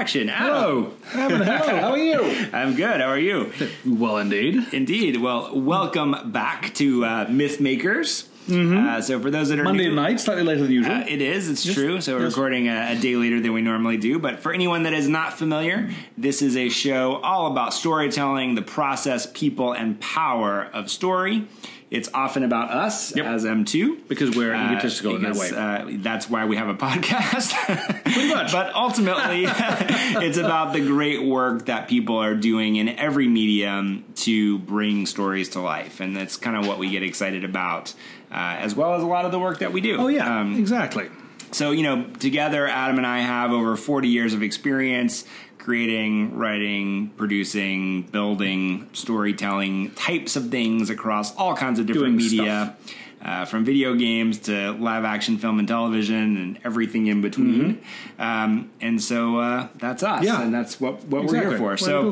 action. Adam. Hello, how are you? I'm good. How are you? Well, indeed. Indeed. Well, welcome back to Myth Makers. So for those that are Monday new, night, slightly later than usual. it is. It's true. So we're recording a day later than we normally do. But for anyone that is not familiar, this is a show all about storytelling, the process, people, and power of story. It's often about us as M2. Because we're egotistical in that way. That's why we have a podcast. Pretty much. But ultimately, it's about the great work that people are doing in every medium to bring stories to life. And that's kind of what we get excited about, as well as a lot of the work that we do. Oh, yeah, exactly. So, together, Adam and I have over 40 years of experience creating, writing, producing, building, storytelling types of things across all kinds of different media, from video games to live action film and television and everything in between. And so that's us, and that's what we're here for. So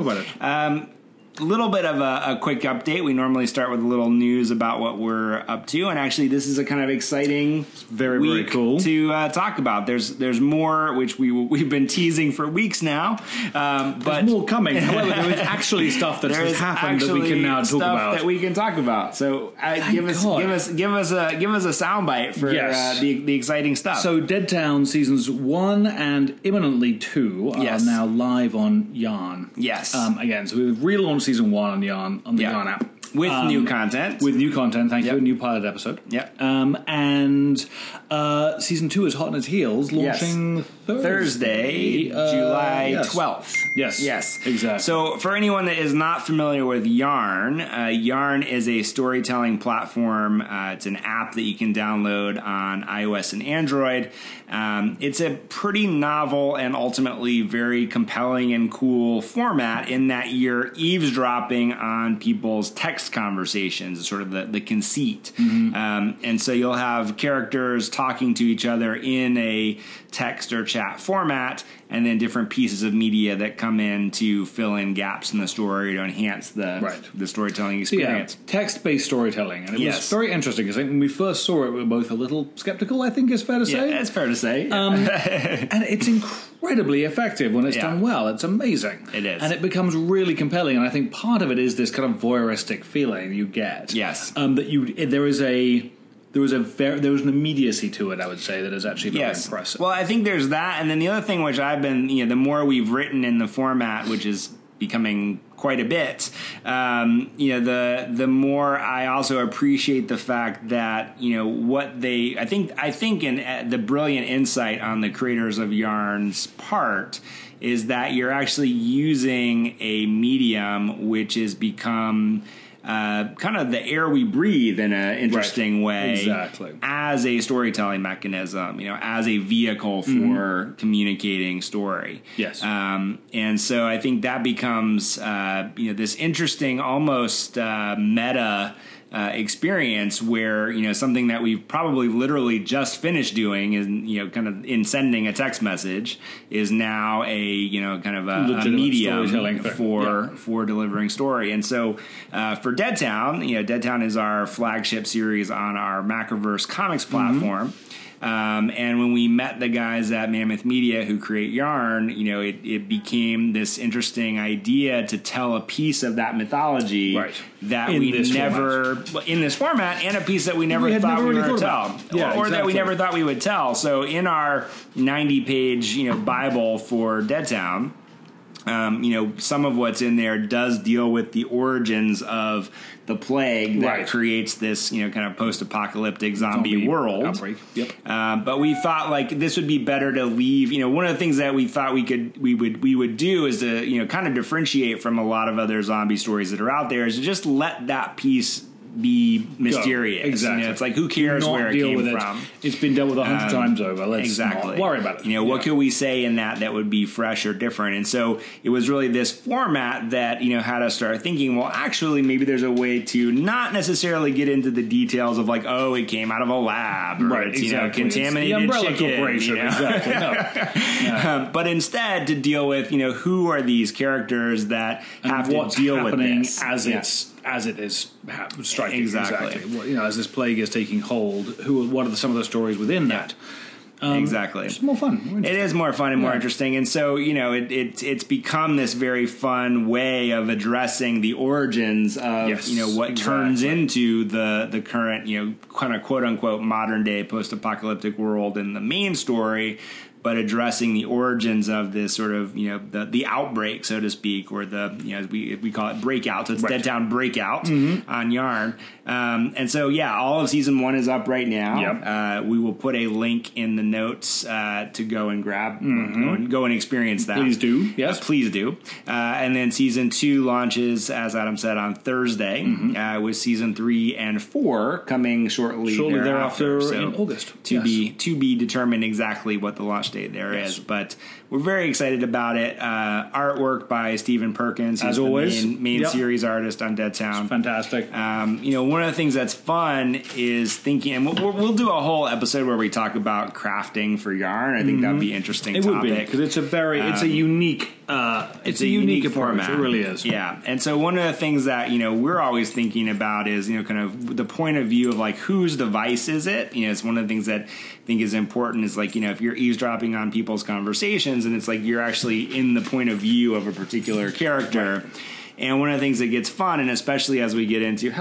a little bit of a quick update. We normally start with a little news about what we're up to, and actually this is a kind of exciting very cool to talk about. There's more, which we've been teasing for weeks now, but there's more coming. However, there is actually stuff that has happened that we can now talk about. That we can talk about. So give us a soundbite for the exciting stuff. So Dead Town seasons 1 and imminently 2 are now live on Yarn. Yes. Again, so we've relaunched season 1 on Yarn the Yarn app. With new content. With new content, thank you. A new pilot episode. Yep. And season 2 is hot on its heels, launching Thursday, July 12th. Yes. Exactly. So for anyone that is not familiar with Yarn, Yarn is a storytelling platform. It's an app that you can download on iOS and Android. It's a pretty novel and ultimately very compelling and cool format in that you're eavesdropping on people's text conversations, sort of the conceit. And so you'll have characters talking to each other in a text or chat format, and then different pieces of media that come in to fill in gaps in the story to enhance the storytelling experience. So text-based storytelling. And it was very interesting because when we first saw it, we were both a little skeptical, I think is fair to say. Yeah, it's fair to say. And it's incredibly effective when it's done well. It's amazing. It is. And it becomes really compelling. And I think part of it is this kind of voyeuristic feeling you get. Yes. That there was an immediacy to it, I would say, that is actually very impressive. Well, I think there's that, and then the other thing which I've been, the more we've written in the format, which is becoming quite a bit, the more I also appreciate the fact that I think in the brilliant insight on the creators of Yarn's part is that you're actually using a medium which has become kind of the air we breathe in an interesting way, as a storytelling mechanism, as a vehicle for communicating story. Yes. And so I think that becomes, this interesting, almost meta experience where, something that we've probably literally just finished doing is, kind of in sending a text message is now a, kind of a medium for delivering story. And so for Dead Town, Dead Town is our flagship series on our Macroverse Comics platform. And when we met the guys at Mammoth Media who create Yarn, it became this interesting idea to tell a piece of that mythology that in this format, and a piece that we never thought we were going to tell, or that we never thought we would tell. So in our 90-page Bible for Dead Town, some of what's in there does deal with the origins of the plague that creates this, kind of post-apocalyptic zombie world. Outbreak. Yep. But we thought this would be better to leave. One of the things that we thought we would do is to kind of differentiate from a lot of other zombie stories that are out there is to just let that piece be mysterious. Exactly. It's like, who cares where it came from? It's been dealt with 100 times over. Let's not worry about it. What could we say in that would be fresh or different? And so it was really this format that, had us start thinking, well, actually, maybe there's a way to not necessarily get into the details of it came out of a lab or it's, contaminated chicken. Exactly. But instead to deal with, who are these characters that have to deal with this as it is striking. Exactly. Well, as this plague is taking hold, what are some of the stories within that? Exactly. It's more fun. It is more fun and more interesting. And so, it's become this very fun way of addressing the origins of, what turns into the current, kind of quote unquote modern day post-apocalyptic world in the main story, but addressing the origins of this sort of, the outbreak, so to speak, or the, as we call it, breakout. So it's Dead Town Breakout on Yarn. And so, all of season 1 is up right now. Yep. We will put a link in the notes to go and grab, go and experience that. Please do. Yes. Please do. And then season 2 launches, as Adam said, on Thursday, with season 3 and 4 coming shortly thereafter. So in August. To be determined exactly what the launch date there is. But we're very excited about it. Artwork by Stephen Perkins, as always, main series artist on Dead Town. It's fantastic. One of the things that's fun is thinking, and we'll do a whole episode where we talk about crafting for yarn. I think that'd be interesting. It would be, because it's a unique approach. Format. It really is. Yeah. And so one of the things that, we're always thinking about is, kind of the point of view of like, whose device is it? It's one of the things that I think is important is like, if you're eavesdropping on people's conversations and it's like you're actually in the point of view of a particular character. Right. And one of the things that gets fun, and especially as we get into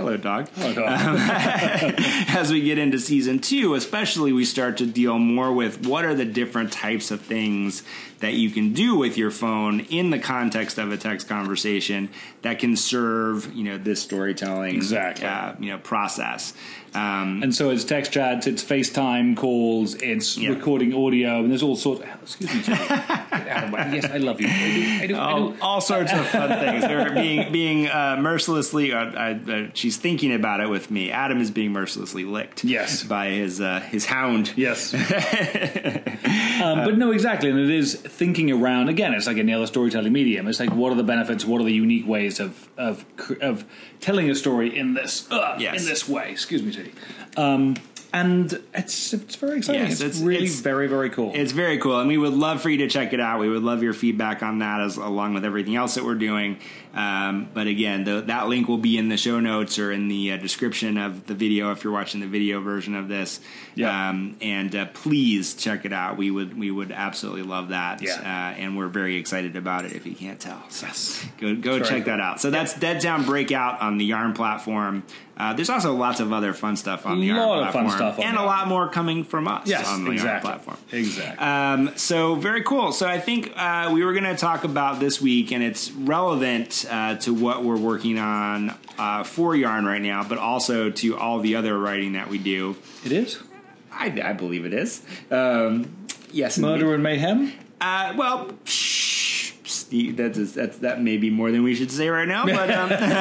as we get into season 2, especially, we start to deal more with what are the different types of things that you can do with your phone in the context of a text conversation that can serve, this storytelling process. And so it's text chats, it's FaceTime calls, it's recording audio, and there's all sorts. Excuse me, Jerry. Yes, I love you. I do. All sorts of fun things. They're being mercilessly. She's thinking about it with me. Adam is being mercilessly licked. Yes, by his hound. Yes. But no, exactly, and it is thinking around. Again, it's like any other storytelling medium. It's like, what are the benefits? What are the unique ways of telling a story in this in this way? Excuse me, Teddy. And it's very exciting. Yes, it's really very, very cool. It's very cool, and we would love for you to check it out. We would love your feedback on that, along with everything else that we're doing. But again, that link will be in the show notes or in the description of the video if you're watching the video version of this. Yeah. And please check it out. We would absolutely love that. Yeah. And we're very excited about it. If you can't tell, so yes, go check that out. So that's Dead Town Breakout on the Yarn platform. There's also lots of other fun stuff on the Yarn platform, and a lot more coming from us on the Yarn platform. Exactly. So very cool. So I think we were going to talk about this week, and it's relevant to what we're working on for Yarn right now, but also to all the other writing that we do. It is? I believe it is. Yes. Murder and Mayhem? Well, Steve, that may be more than we should say right now, but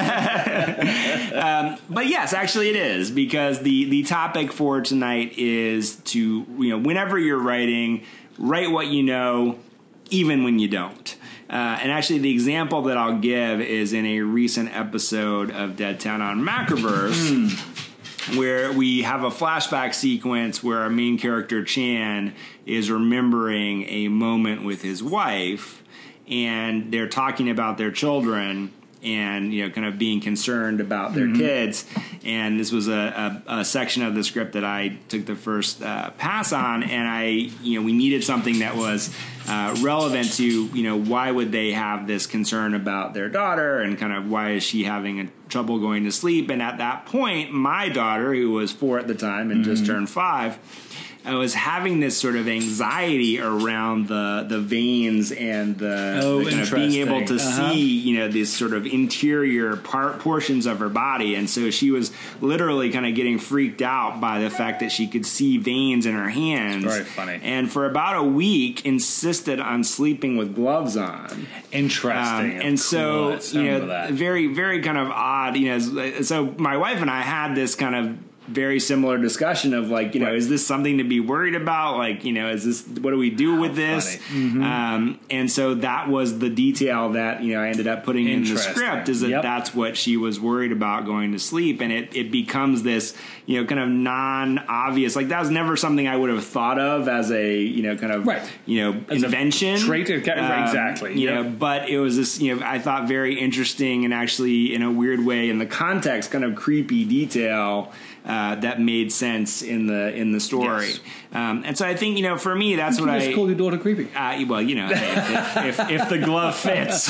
but yes, actually it is, because the topic for tonight is to, whenever you're writing, write what you know, even when you don't. And actually, the example that I'll give is in a recent episode of Dead Town on Macroverse, where we have a flashback sequence where our main character, Chan, is remembering a moment with his wife, and they're talking about their children and, kind of being concerned about their kids. And this was a section of the script that I took the first pass on, and we needed something that was relevant to, why would they have this concern about their daughter, and kind of why is she having trouble going to sleep. And at that point, my daughter, who was 4 at the time and just turned 5, I was having this sort of anxiety around the veins and the kind of being able to see, these sort of interior portions of her body. And so she was literally kind of getting freaked out by the fact that she could see veins in her hands. Very funny. And for about a week insisted on sleeping with gloves on. Interesting. And so, very, very kind of odd, so my wife and I had this kind of very similar discussion of like, is this something to be worried about? Like, is this, what do we do with this? And so that was the detail that, I ended up putting in the script, is that that's what she was worried about going to sleep. And it becomes this, kind of non-obvious, like that was never something I would have thought of as a, kind of, invention. Trait, exactly. But it was this, I thought very interesting and actually in a weird way in the context, kind of creepy detail that made sense in the story. Yes. And so I think, for me, that's what I just call your daughter creepy. Well, if the glove fits.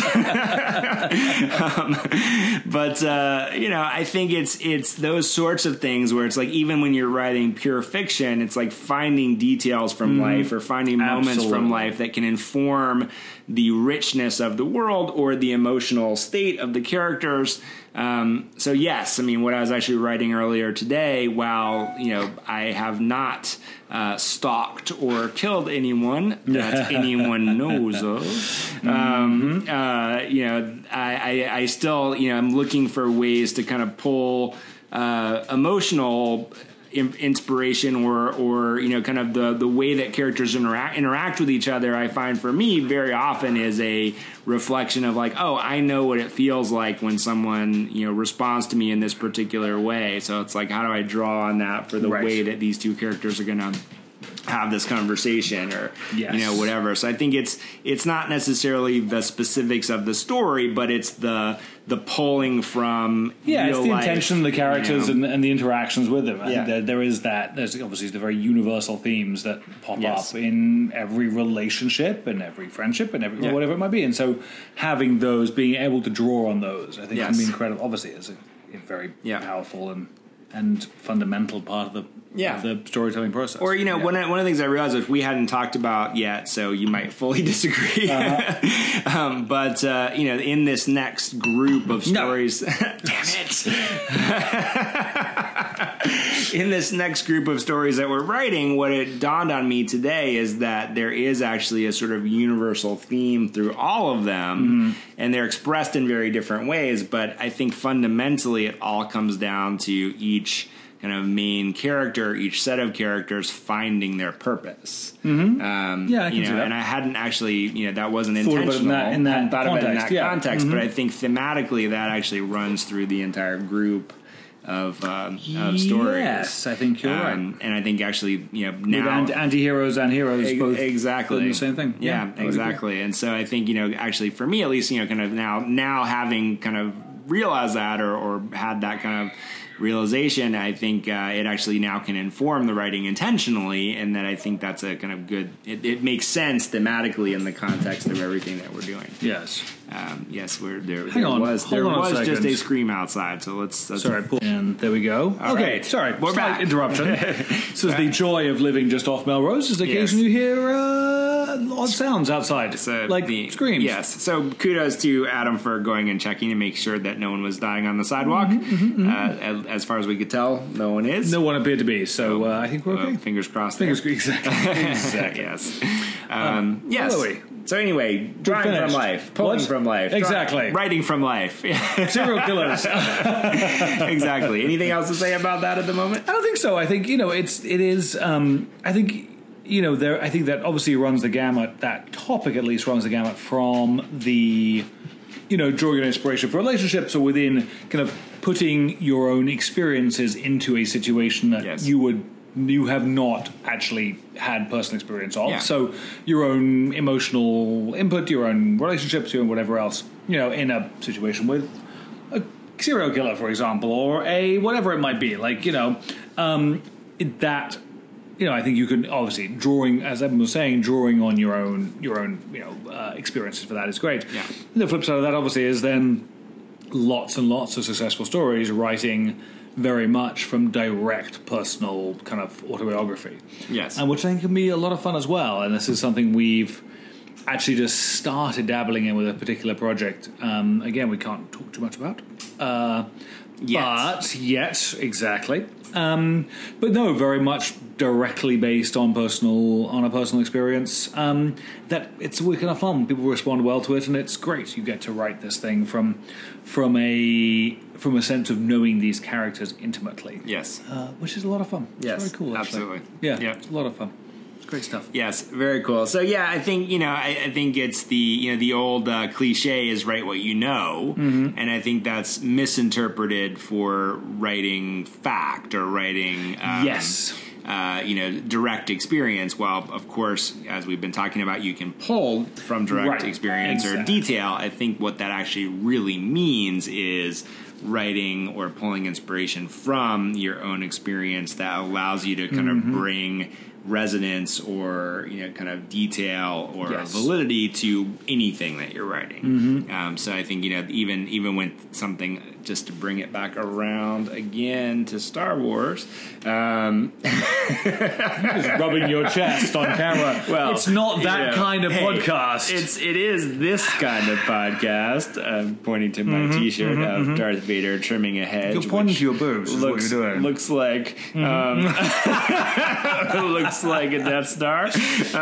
But I think it's those sorts of things where it's like, even when you're writing pure fiction, it's like finding details from life or finding moments from life that can inform the richness of the world or the emotional state of the characters. So yes, I mean, what I was actually writing earlier today, while, I have not stalked or killed anyone that anyone knows of, I still, I'm looking for ways to kind of pull emotional inspiration or kind of the way that characters interact with each other. I find for me very often is a reflection of like, oh, I know what it feels like when someone responds to me in this particular way. So it's like, how do I draw on that for the way that these two characters are going to have this conversation or whatever. So I think it's not necessarily the specifics of the story, but it's the pulling from it's the life, intention of the characters and the interactions with them. I think there's obviously the very universal themes that pop up in every relationship and every friendship and every whatever it might be. And so having those, being able to draw on those, I think can be incredible. Obviously, it's a very powerful and fundamental part of the storytelling process. Or, one of the things I realized is we hadn't talked about yet, so you might fully disagree. But in this next group of stories, damn it. In this next group of stories that we're writing, what it dawned on me today is that there is actually a sort of universal theme through all of them, and they're expressed in very different ways. But I think fundamentally it all comes down to each kind of main character, each set of characters finding their purpose. I can see that. And I hadn't actually, that wasn't intentional. In that thought context, about it in that context, but I think thematically that actually runs through the entire group of stories. Yes, I think you're right. And I think actually, now with anti-heroes and heroes both exactly the same thing. Yeah, exactly. And so I think, actually for me at least, kind of now having kind of realized that or had that kind of realization, I think it actually now can inform the writing intentionally, and that I think that's a kind of good. It makes sense thematically in the context of everything that we're doing. Yes. Yes, there was just a scream outside, so let's sorry, and there we go. Okay, right. Sorry, we're back. Interruption. This is the joy of living just off Melrose. Is occasionally you hear odd sounds outside, like screams. Yes. So kudos to Adam for going and checking to make sure that no one was dying on the sidewalk. As far as we could tell, no one is. No one appeared to be. So I think we're okay. Fingers crossed. Exactly. Exactly. Yes. Yes. So anyway, drawing from life, pulling from life, exactly, writing from life, serial killers. Exactly. Anything else to say about that at the moment? I don't think so. I think it is. I think I think that obviously runs the gamut. That topic at least runs the gamut from the drawing an inspiration for relationships, or within kind of putting your own experiences into a situation that you have not actually had personal experience of. So your own emotional input, your own relationships, your own whatever else, in a situation with a serial killer, for example, or a whatever it might be. Like, that, I think you can obviously as Evan was saying, drawing on your own experiences for that is great. Yeah. The flip side of that obviously is then lots and lots of successful stories writing very much from direct personal kind of autobiography. Yes. And which I think can be a lot of fun as well. And this is something we've actually just started dabbling in with a particular project. Again, we can't talk too much about. Yet, exactly. But no, very much directly based on a personal experience. That it's really kind of fun. People respond well to it, and it's great. You get to write this thing from a sense of knowing these characters intimately. Yes, which is a lot of fun. Yes, it's very cool. Actually. Absolutely. Yeah, it's a lot of fun. Great stuff. Yes, very cool. So yeah, I think I think it's the old cliche is write what you know, and I think that's misinterpreted for writing fact or writing direct experience. While, of course, as we've been talking about, you can pull from direct experience or detail. I think what that actually really means is writing or pulling inspiration from your own experience that allows you to kind of bring resonance or kind of detail or validity to anything that you're writing. So I think even with something, just to bring it back around again to Star Wars, just rubbing your chest on camera. Well, it's not that kind of podcast. It is this kind of podcast. I'm pointing to my T-shirt of Darth Vader trimming a hedge. You're pointing to your boobs. Is what you're doing. Looks like looks like a Death Star.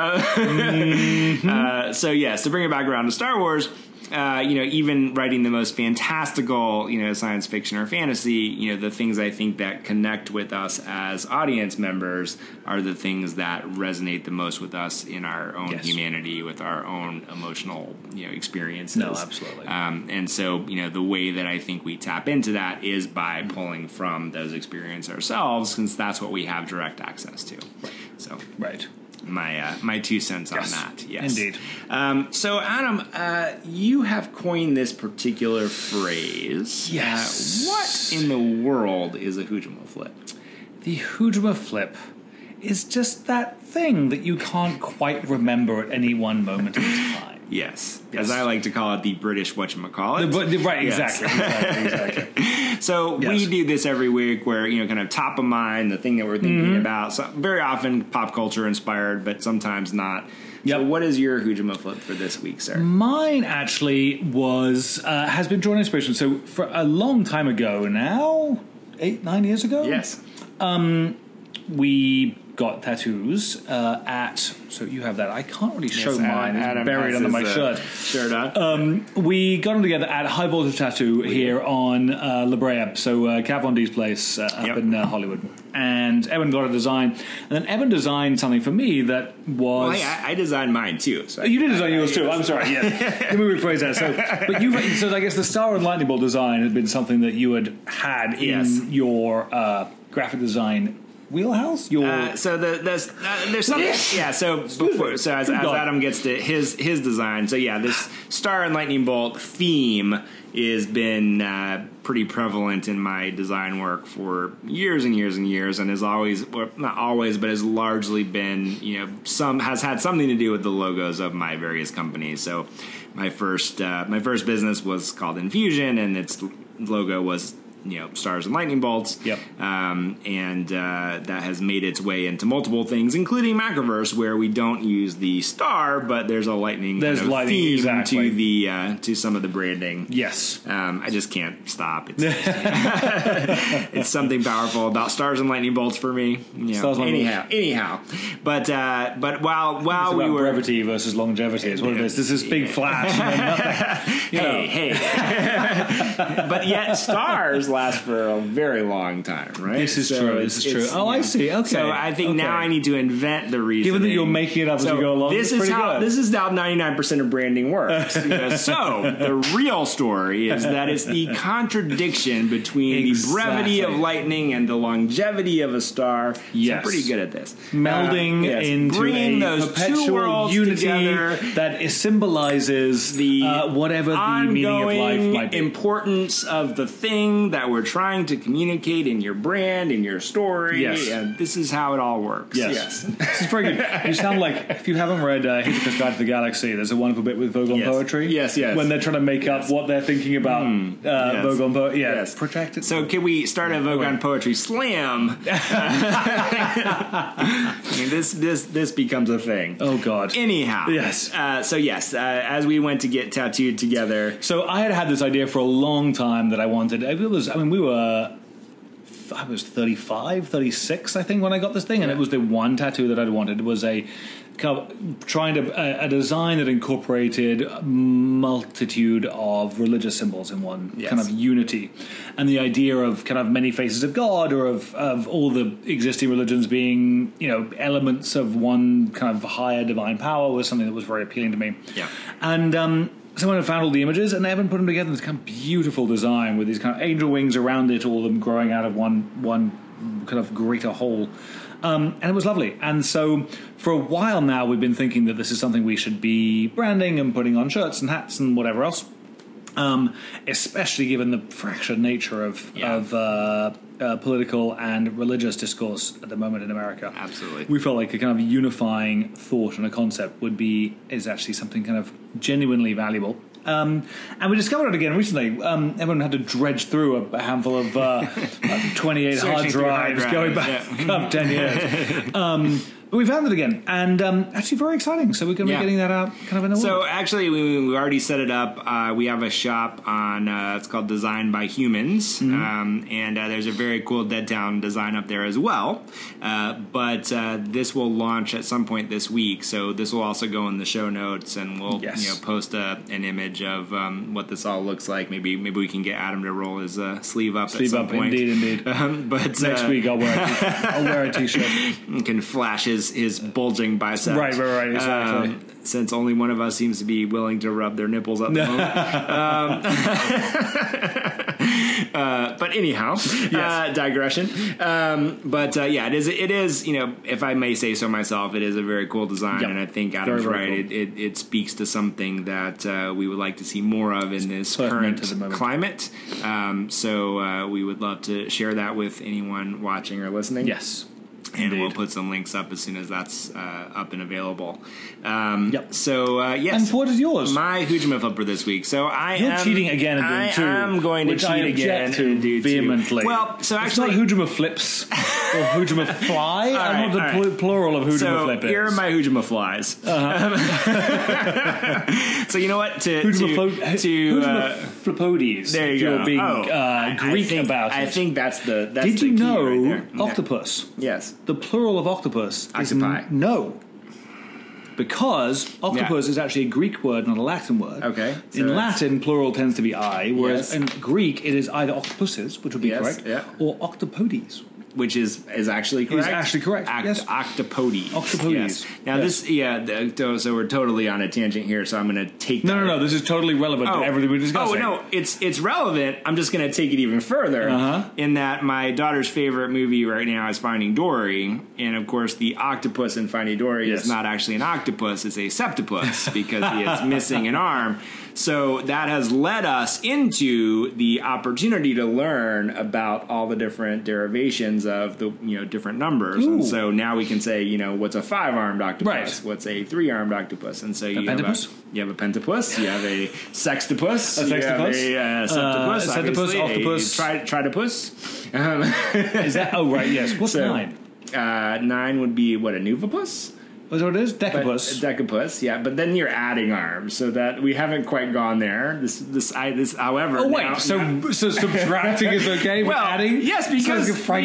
So yes, to bring it back around to Star Wars. Even writing the most fantastical, science fiction or fantasy, the things I think that connect with us as audience members are the things that resonate the most with us in our own humanity, with our own emotional, experiences. No, absolutely. And so, the way that I think we tap into that is by pulling from those experiences ourselves, since that's what we have direct access to. So, right. My 2 cents on that. Yes, indeed. So, Adam, you have coined this particular phrase. Yes. What in the world is a Hujima flip? The Hujima flip is just that thing that you can't quite remember at any one moment in time. Yes, as I like to call it, the British whatchamacallit. Right, exactly. So we do this every week where, kind of top of mind, the thing that we're thinking about. So very often pop culture inspired, but sometimes not. So what is your Hujima flip for this week, sir? Mine actually has been drawing inspiration. So for a long time ago now, 8-9 years ago? Yes. We got tattoos so you have that. I can't really show mine. It's buried under my shirt. We got them together at High Voltage Tattoo here on La Brea, so Kat Von D's place up in Hollywood. And Evan got a design, and then Evan designed something for me that was... Well, I designed mine too. So you did design yours too. I'm sorry. Yes. Let me rephrase that. So I guess the Star and Lightning Bolt design had been something that you had in your graphic design wheelhouse. So as Adam gets to his design. So this Star and Lightning Bolt theme has been pretty prevalent in my design work for years and years and years, and has always, well, not always, but has largely been, has had something to do with the logos of my various companies. So my first business was called Infusion, and its logo was stars and lightning bolts. And that has made its way into multiple things, including Macroverse, where we don't use the star, but there's a lightning theme to some of the branding. Yes. I just can't stop. It's something powerful about stars and lightning bolts for me. Anyhow. But while we were brevity versus longevity is what it is. This is big flash. Hey. But yet stars last for a very long time, right? This is true. Oh, I see. Okay. So I think now I need to invent the reason. Given that you're making it up as you go along, this is how 99% of branding works. So the real story is that it's the contradiction between the brevity of lightning and the longevity of a star. Yes. So I'm pretty good at this. Melding into bringing a those perpetual unity together, that symbolizes whatever the meaning of life might be. Importance of the thing that we're trying to communicate in your brand, in your story. Yes. And this is how it all works. Yes. This is very good. You sound like, if you haven't read Hitchhiker's Guide to the Galaxy, there's a wonderful bit with Vogon poetry. Yes. When they're trying to make up what they're thinking about Vogon poetry. Yes. Protracted. So can we start a Vogon poetry slam? I mean, this becomes a thing. Oh, God. Anyhow. Yes. As we went to get tattooed together. So I had this idea for a long time that I wanted. I was 35, 36, I think, when I got this thing, and it was the one tattoo that I'd wanted. It was a design that incorporated a multitude of religious symbols in one kind of unity, and the idea of kind of many faces of God, or of all the existing religions being elements of one kind of higher divine power, was something that was very appealing to me. And someone had found all the images, and Evan put them together in this kind of beautiful design with these kind of angel wings around it, all of them growing out of one kind of greater whole. And it was lovely. And so for a while now, we've been thinking that this is something we should be branding and putting on shirts and hats and whatever else. Especially given the fractured nature of political and religious discourse at the moment in America. Absolutely. We felt like a kind of unifying thought and a concept is actually something kind of genuinely valuable. And we discovered it again recently. Everyone had to dredge through a handful of 28 hard drives going back up 10 years. But we found it again, and actually very exciting. So we're going to be getting that out kind of in a week. So actually, we already set it up. We have a shop on, it's called Design by Humans, and there's a very cool Deadtown design up there as well. But this will launch at some point this week, so this will also go in the show notes, and we'll post an image of what this all looks like. Maybe we can get Adam to roll his sleeve up at some point. Indeed. But next week I'll wear a t-shirt. You can flash his bulging bicep. Right, exactly. Since only one of us seems to be willing to rub their nipples at the moment. But anyhow, digression. It is, if I may say so myself, it is a very cool design, and I think Adam's right. Cool. It speaks to something that we would like to see more of in this current climate. So we would love to share that with anyone watching or listening. Yes. And we'll put some links up as soon as that's up and available. So, yes. And what is yours? My Hujima Flip for this week. So You're cheating again and doing two. I am going to cheat again and do vehemently. Two. Well, so actually... It's not Hujima Flips or Hujima Fly. I don't know the plural of Hujima Flip is. Here are my Hujima Flies. So you know what? Hujima Flipodies. There you go. You're being Greek about it. I think that's the Did you know right there. octopus? Yes. The plural of octopus Octopi. is no. Because octopus is actually a Greek word, not a Latin word. Okay. So in Latin, plural tends to be I, whereas in Greek, it is either octopuses, which would be correct, or octopodes. Which is actually correct. Is actually correct. Yes. Octopodes. Octopodes. Yes. Now this, so we're totally on a tangent here. So I'm going to take. No. This is totally relevant to everything we're discussing. Oh no, it's relevant. I'm just going to take it even further. In that my daughter's favorite movie right now is Finding Dory, and of course the octopus in Finding Dory is not actually an octopus; it's a septopus because he is missing an arm. So that has led us into the opportunity to learn about all the different derivations of the different numbers. Ooh. And so now we can say, what's a 5-armed octopus? Right. What's a 3-armed octopus? And so you have a pentapus, you have a sextopus, you have a septopus, octopus, tritopus. Is that? Oh, right, yes. What's 9? 9 would be, a nuvipus? That's what it is? Decapus. Decapus, yeah. But then you're adding arms, so that we haven't quite gone there. This, however. Oh wait, so subtracting is okay? Well, adding? Yes, because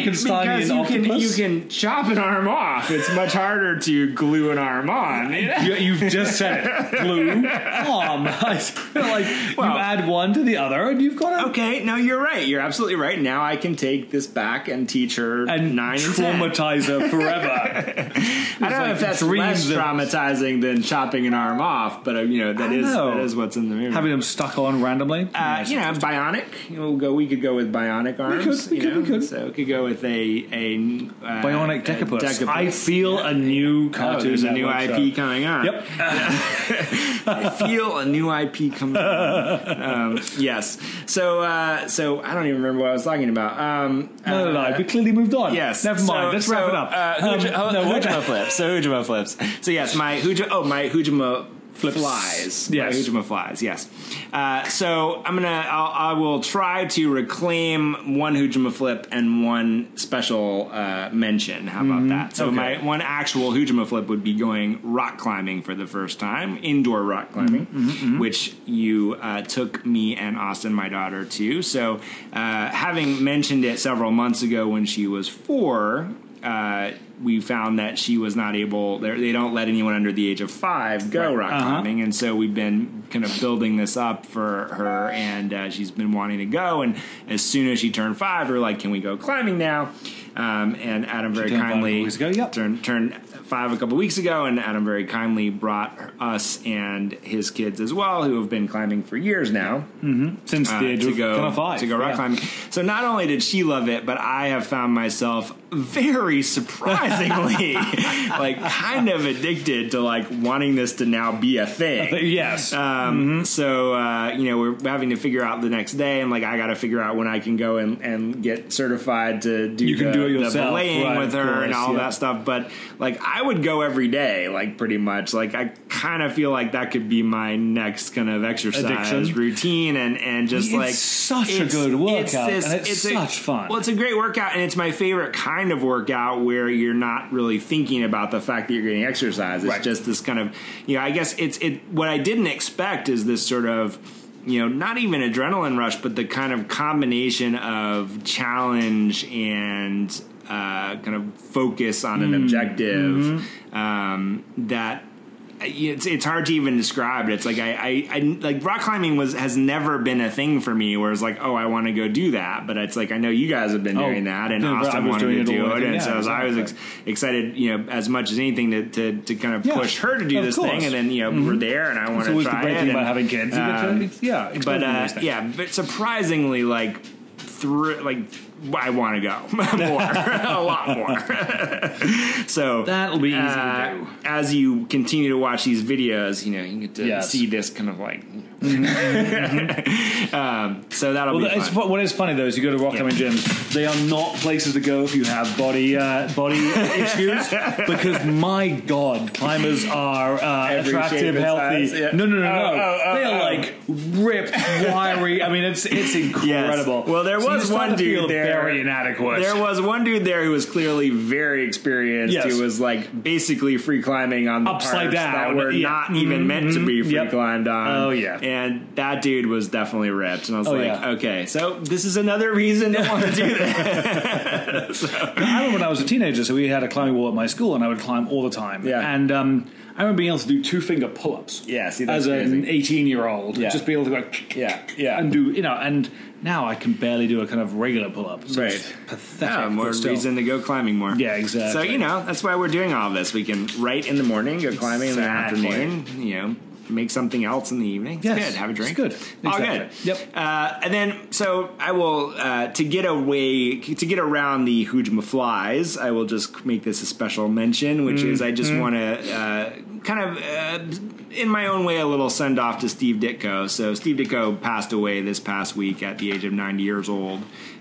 you can chop an arm off. It's much harder to glue an arm on. You've just said it. Glue arm. I feel like you add one to the other, and you've got Okay, no, you're right. You're absolutely right. Now I can take this back and teach her and 9 and 10. Traumatize her forever. I don't know if that's less traumatizing than chopping an arm off, but that is what's in the movie. Having them stuck on randomly, bionic. We could go with bionic arms. We could. So we could go with a bionic decapus. I feel a new cartoon. There's a new IP coming on. Yep. I feel a new IP coming on. Yes. So I don't even remember what I was talking about. No. We clearly moved on. Yes. Never mind. Let's wrap it up. Hujima flips. So Hujima flips. So yes, my Hujima flies. Yes. My Hujima flies. Yes. So I will try to reclaim one Hujima flip and one special mention. How about that? So my one actual Hujima flip would be going rock climbing for the first time, indoor rock climbing, which you took me and Austin, my daughter, to. So having mentioned it several months ago when she was 4. We found that she was not able. They don't let anyone under the age of 5 go rock climbing, and so we've been kind of building this up for her, and she's been wanting to go. And as soon as she turned 5, we're like, "Can we go climbing now?" And Adam very kindly turned 5 a couple weeks ago, and Adam very kindly brought us and his kids as well, who have been climbing for years now, since the age of 5 to go rock climbing. So not only did she love it, but I have found myself very surprisingly like kind of addicted to like wanting this to now be a thing. Yes. So you know, we're having to figure out the next day, and like I got to figure out when I can go and get certified to do You can do it the yourself, belaying right, with her of course, and all yeah. that stuff. But like I would go every day, like pretty much. Like I kind of feel like that could be my next kind of exercise Addiction. routine, and just It's like such a good workout, and it's such fun. Well, it's a great workout, and it's my favorite kind of workout where you're not really thinking about the fact that you're getting exercise. It's Right. just this kind of, you know, I guess what I didn't expect is this sort of, you know, not even adrenaline rush, but the kind of combination of challenge and kind of focus on an objective that. It's hard to even describe it. It's like I like rock climbing has never been a thing for me where it's like, oh, I want to go do that. But it's like I know you guys have been doing that, and Austin wanted to do it, and so I was excited, you know, as much as anything to kind of push her to do this thing, and then you know we're there, and I want to try it. It's always the great thing about having kids. But surprisingly, like I want to go more, a lot more. So that'll be easy to do. As you continue to watch these videos, you know, you get to see this kind of like. So that'll be fun. What is funny though is you go to rock climbing gyms; they are not places to go if you have body issues. Because my God, climbers are attractive, healthy. Size, yeah. No. They are like ripped, wiry. I mean, it's incredible. Yes. Well, there was one dude there. Very inadequate. There was one dude there who was clearly very experienced. Yes. Who was like basically free climbing on the Upside parts down. that were not even meant to be free climbed on. Oh yeah. And that dude was definitely ripped, and I was yeah. okay, so this is another reason to want to do that. I remember when I was a teenager, so we had a climbing wall at my school, and I would climb all the time. Yeah. And I remember being able to do 2-finger pull-ups. Yeah, see, that's as an crazy. 18-year-old, just be able to go, and do, you know, and now I can barely do a kind of regular pull-up. So it's pathetic. Yeah, more reason to go climbing more. Yeah, exactly. So, you know, that's why we're doing all of this. We can write in the morning, go climbing in the Exactly. afternoon, you know, make something else in the evening. It's good. Have a drink. It's good. All Exactly. good. Yep. And then, so I will, to get around the Hoojma flies, I will just make this a special mention, which is I just want to kind of, in my own way, a little send off to Steve Ditko. So Steve Ditko passed away this past week at the age of 90 years old.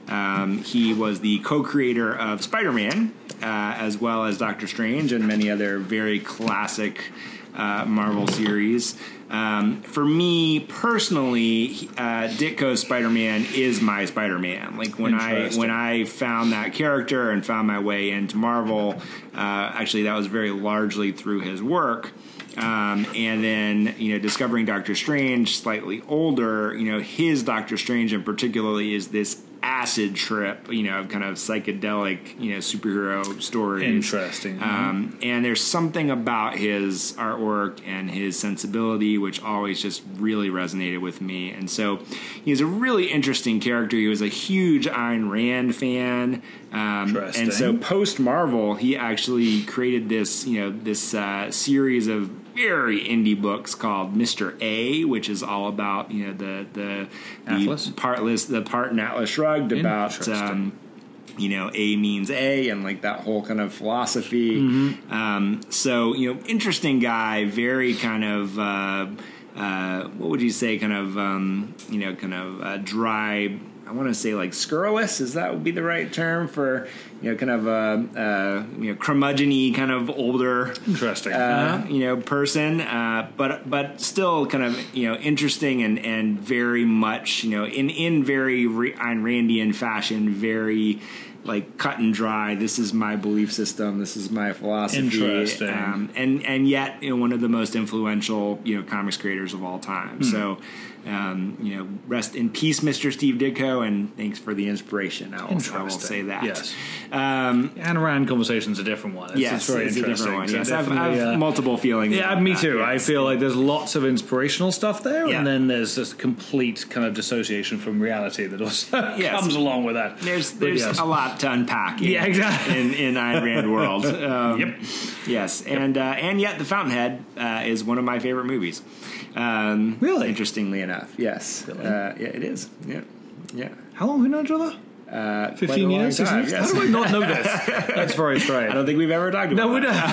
He was the co-creator of Spider-Man, as well as Doctor Strange and many other very classic Marvel series. For me personally, Ditko's Spider-Man is my Spider-Man. Like when I found that character and found my way into Marvel, actually that was very largely through his work. And then, you know, discovering Doctor Strange slightly older, you know, his Doctor Strange in particularly is this acid trip, you know, kind of psychedelic, you know, superhero stories. Interesting. And there's something about his artwork and his sensibility which always just really resonated with me. And so he's a really interesting character. He was a huge Ayn Rand fan. And so post Marvel, he actually created this, you know, this series of very indie books called Mr. A, which is all about, you know, the part in Atlas Shrugged about you know, A means A and like that whole kind of philosophy. So, you know, interesting guy, very kind of what would you say, kind of you know, kind of dry. I want to say like scurrilous. Is that would be the right term for, you know, kind of you know, curmudgeon-y kind of older, interesting, you know, person, but still kind of, you know, interesting and very much, you know, in very Ayn Randian fashion, very like cut and dry. This is my belief system. This is my philosophy. Interesting, and yet, you know, one of the most influential, you know, comics creators of all time. So. You know, rest in peace, Mr. Steve Ditko, and thanks for the inspiration. I will say that. Yes. Ayn Rand conversation's a different one. It's very interesting. A different one. Yes, I have multiple feelings. Yeah, me too. Yes. I feel like there's lots of inspirational stuff there, and then there's this complete kind of dissociation from reality that also comes along with that. There's a lot to unpack. In Ayn Rand world. Yes, and yet The Fountainhead is one of my favorite movies. Really? Interestingly enough, yes. Really? Yeah, it is. Yeah. How long have we known each other? 15 years? Time, yes. How do I not know this? That's very strange. I don't think we've ever talked about No, we don't.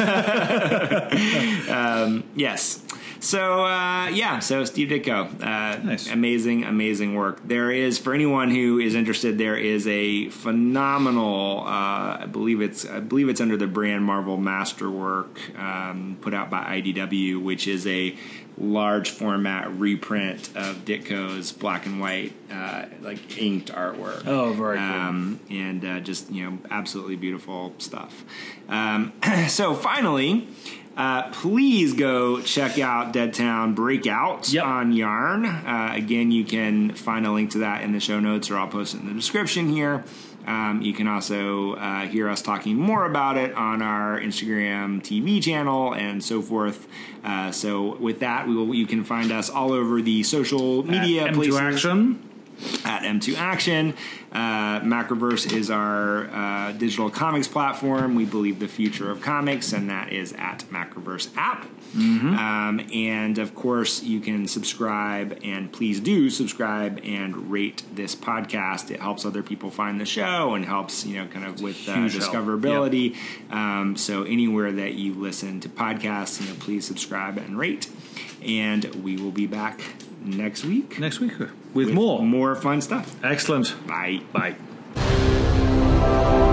Yes. So, so Steve Ditko, Nice. amazing work. There is, for anyone who is interested, there is a phenomenal, I believe it's under the brand Marvel Masterwork, put out by IDW, which is a large format reprint of Ditko's black and white, like inked artwork. Oh, very cool. And just, absolutely beautiful stuff. So finally, please go check out Deadtown Breakout on Yarn. Again, you can find a link to that in the show notes, or I'll post it in the description here. You can also hear us talking more about it on our Instagram TV channel and so forth. So with that, you can find us all over the social media M2 places. Action. At M2 Action. Macroverse is our digital comics platform. We believe the future of comics, and that is at Macroverse app. And of course, you can subscribe, and please do subscribe and rate this podcast. It helps other people find the show and helps, kind of with discoverability. Yep. So anywhere that you listen to podcasts, please subscribe and rate. And we will be back next week With more fun stuff. Excellent. Bye. Bye.